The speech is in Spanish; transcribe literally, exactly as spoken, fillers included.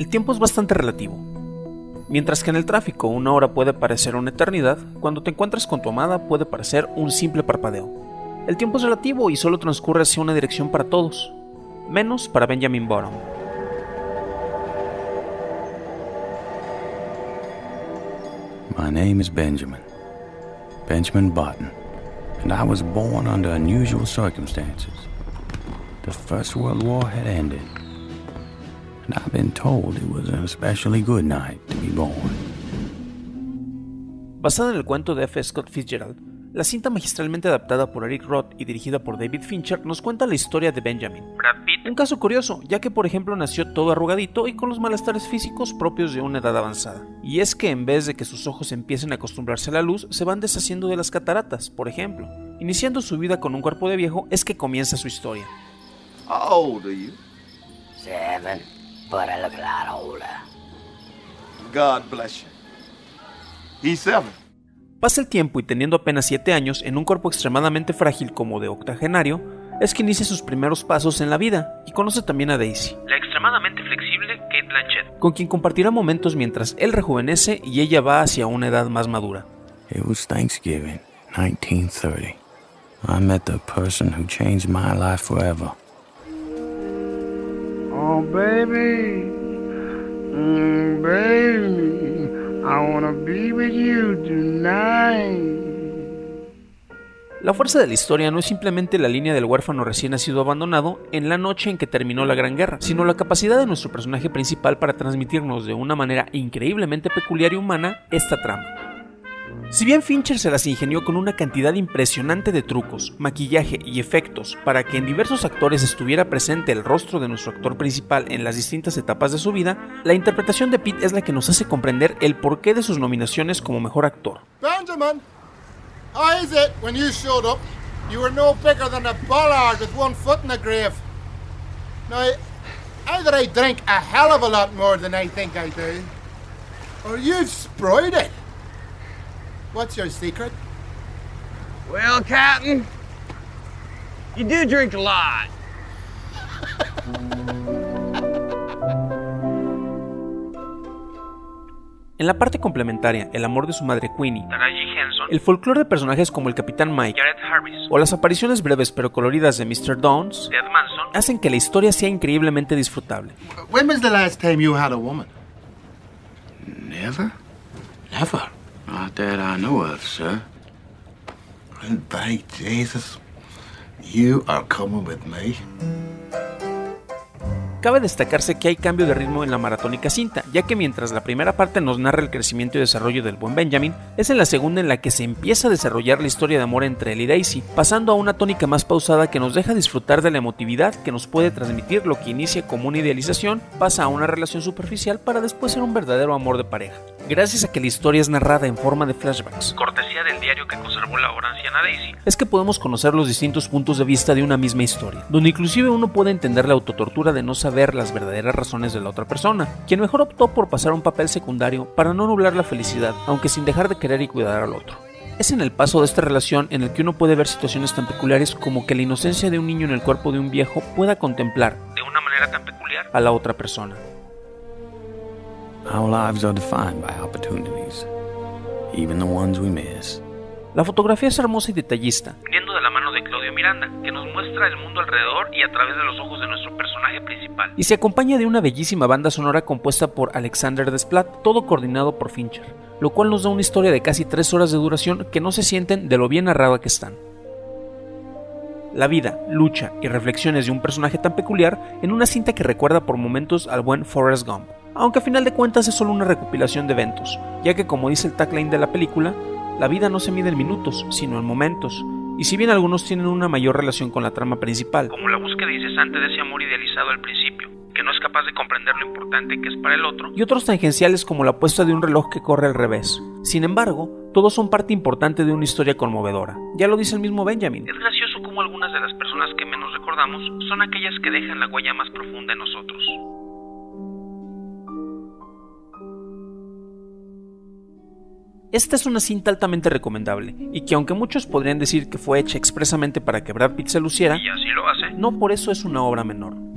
El tiempo es bastante relativo. Mientras que en el tráfico una hora puede parecer una eternidad, cuando te encuentras con tu amada puede parecer un simple parpadeo. El tiempo es relativo y solo transcurre hacia una dirección para todos, menos para Benjamin Bottom. My name is Benjamin. Benjamin Button. And I was born under unusual circumstances. The First World War had ended. And I've been told it was an especially good night to be born. Basada en el cuento de F. Scott Fitzgerald, la cinta magistralmente adaptada por Eric Roth y dirigida por David Fincher nos cuenta la historia de Benjamin, Brad Pitt. Un caso curioso, ya que por ejemplo nació todo arrugadito y con los malestares físicos propios de una edad avanzada. Y es que en vez de que sus ojos empiecen a acostumbrarse a la luz, se van deshaciendo de las cataratas, por ejemplo. Iniciando su vida con un cuerpo de viejo es que comienza su historia. How old are you? Seven, but I look a lot older. God bless you. He's seven. Pasa el tiempo y teniendo apenas siete años, en un cuerpo extremadamente frágil como de octogenario, es que inicia sus primeros pasos en la vida y conoce también a Daisy, la extremadamente flexible Cate Blanchett, con quien compartirá momentos mientras él rejuvenece y ella va hacia una edad más madura. It was Thanksgiving, nineteen thirty. I met the person who changed my life forever. Oh, baby, mm, baby, I wanna be with you tonight. La fuerza de la historia no es simplemente la línea del huérfano recién nacido abandonado en la noche en que terminó la Gran Guerra, sino la capacidad de nuestro personaje principal para transmitirnos de una manera increíblemente peculiar y humana esta trama. Si bien Fincher se las ingenió con una cantidad impresionante de trucos, maquillaje y efectos para que en diversos actores estuviera presente el rostro de nuestro actor principal en las distintas etapas de su vida, la interpretación de Pitt es la que nos hace comprender el porqué de sus nominaciones como mejor actor. Benjamin, how is it when you showed up? You were no bigger than a bollard with one foot in the grave. Now, either I drink a hell of a lot more than I think I do, or you've spoiled it. What's your secret? Well, Captain, you do drink a lot. En la parte complementaria, el amor de su madre Queenie, Taraji Henson, el folclore de personajes como el Capitán Mike, Jared Harris, o las apariciones breves pero coloridas de mister Downs, Ted Manson, hacen que la historia sea increíblemente disfrutable. When was the last time you had a woman? Never? Never. Not that I know of, sir. And by Jesus, you are coming with me. Cabe destacarse que hay cambio de ritmo en la maratónica cinta, ya que mientras la primera parte nos narra el crecimiento y desarrollo del buen Benjamin, es en la segunda en la que se empieza a desarrollar la historia de amor entre él y Daisy, pasando a una tónica más pausada que nos deja disfrutar de la emotividad que nos puede transmitir lo que inicia como una idealización, pasa a una relación superficial para después ser un verdadero amor de pareja. Gracias a que la historia es narrada en forma de flashbacks, cortesía del diario que conservó la ahora anciana Daisy, es que podemos conocer los distintos puntos de vista de una misma historia, donde inclusive uno puede entender la autotortura de no saber las verdaderas razones de la otra persona, quien mejor optó por pasar un papel secundario para no nublar la felicidad, aunque sin dejar de querer y cuidar al otro. Es en el paso de esta relación en el que uno puede ver situaciones tan peculiares como que la inocencia de un niño en el cuerpo de un viejo pueda contemplar, de una manera tan peculiar, a la otra persona. Our lives are defined by opportunities, even the ones we miss. La fotografía es hermosa y detallista, viniendo de la mano de Claudio Miranda, que nos muestra el mundo alrededor y a través de los ojos de nuestro personaje principal. Y se acompaña de una bellísima banda sonora compuesta por Alexander Desplat, todo coordinado por Fincher, lo cual nos da una historia de casi tres horas de duración que no se sienten de lo bien narrada que están. La vida, lucha y reflexiones de un personaje tan peculiar en una cinta que recuerda por momentos al buen Forrest Gump, aunque a final de cuentas es solo una recopilación de eventos, ya que como dice el tagline de la película, la vida no se mide en minutos, sino en momentos, y si bien algunos tienen una mayor relación con la trama principal, como la búsqueda incesante de ese amor idealizado al principio, que no es capaz de comprender lo importante que es para el otro, y otros tangenciales como la puesta de un reloj que corre al revés. Sin embargo, todos son parte importante de una historia conmovedora. Ya lo dice el mismo Benjamin. Es gracioso cómo algunas de las personas que menos recordamos son aquellas que dejan la huella más profunda en nosotros. Esta es una cinta altamente recomendable, y que aunque muchos podrían decir que fue hecha expresamente para que Brad Pitt se luciera, y así lo hace, no por eso es una obra menor.